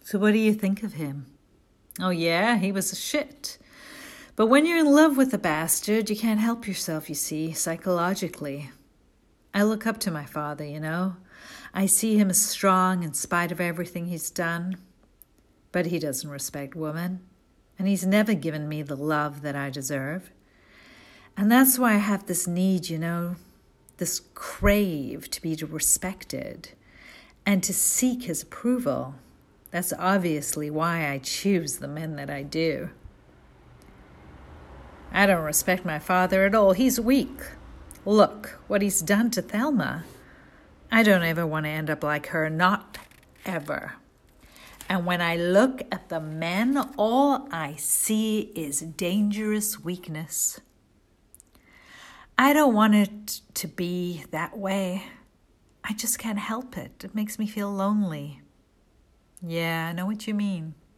So what do you think of him? Oh yeah, he was a shit. But when you're in love with a bastard, you can't help yourself, you see, psychologically. I look up to my father, you know. I see him as strong in spite of everything he's done. But he doesn't respect women. And he's never given me the love that I deserve. And that's why I have this need, you know, this crave to be respected and to seek his approval. That's obviously why I choose the men that I do. I don't respect my father at all. He's weak. Look what he's done to Thelma. I don't ever want to end up like her, not ever. And when I look at the men, all I see is dangerous weakness. I don't want it to be that way. I just can't help it. It makes me feel lonely. Yeah, I know what you mean.